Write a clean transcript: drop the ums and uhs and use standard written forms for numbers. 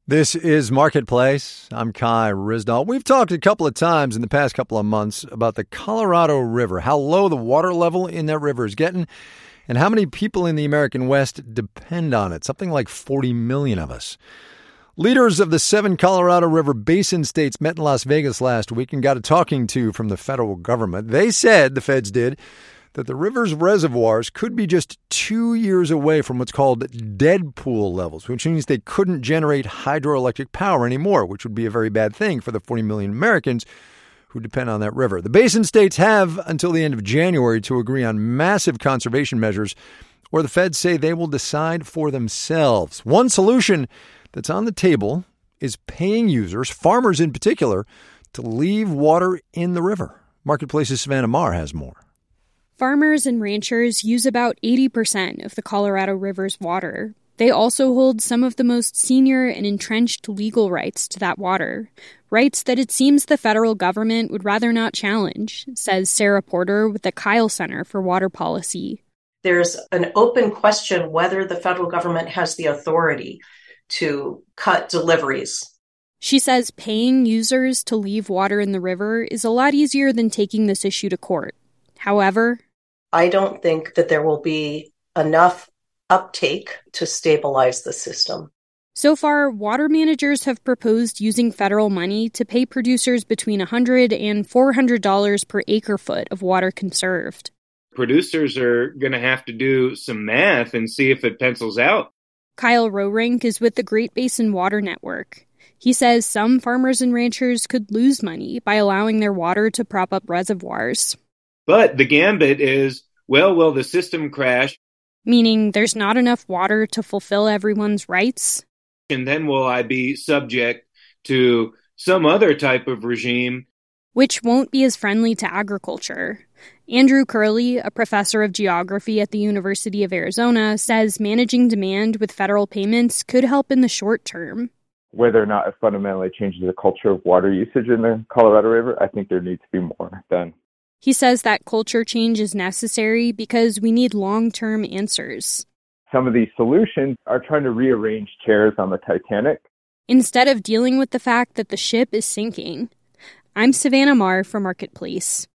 This is Marketplace. I'm Kai Ryssdal. We've talked a couple of times in the past couple of months about the Colorado River, how low the water level in that river is getting, and how many people in the American West depend on it, something like 40 million of us. Leaders of the 7 Colorado River basin states met in Las Vegas last week and got a talking to from the federal government. They said, the feds did, that the river's reservoirs could be just 2 years away from what's called dead pool levels, which means they couldn't generate hydroelectric power anymore, which would be a very bad thing for the 40 million Americans who depend on that river. The basin states have until the end of January to agree on massive conservation measures, or the feds say they will decide for themselves. One solution that's on the table is paying users, farmers in particular, to leave water in the river. Marketplace's Savannah Maher has more. Farmers and ranchers use about 80% of the Colorado River's water. They also hold some of the most senior and entrenched legal rights to that water, rights that it seems the federal government would rather not challenge, says Sarah Porter with the Kyle Center for Water Policy. There's an open question whether the federal government has the authority to cut deliveries. She says paying users to leave water in the river is a lot easier than taking this issue to court. However, I don't think that there will be enough uptake to stabilize the system. So far, water managers have proposed using federal money to pay producers between $100 and $400 per acre foot of water conserved. Producers are going to have to do some math and see if it pencils out. Kyle Roerink is with the Great Basin Water Network. He says some farmers and ranchers could lose money by allowing their water to prop up reservoirs. But the gambit is, well, will the system crash? Meaning there's not enough water to fulfill everyone's rights? And then will I be subject to some other type of regime? Which won't be as friendly to agriculture. Andrew Curley, a professor of geography at the University of Arizona, says managing demand with federal payments could help in the short term. Whether or not it fundamentally changes the culture of water usage in the Colorado River, I think there needs to be more done. He says that culture change is necessary because we need long-term answers. Some of these solutions are trying to rearrange chairs on the Titanic instead of dealing with the fact that the ship is sinking. I'm Savannah Maher for Marketplace.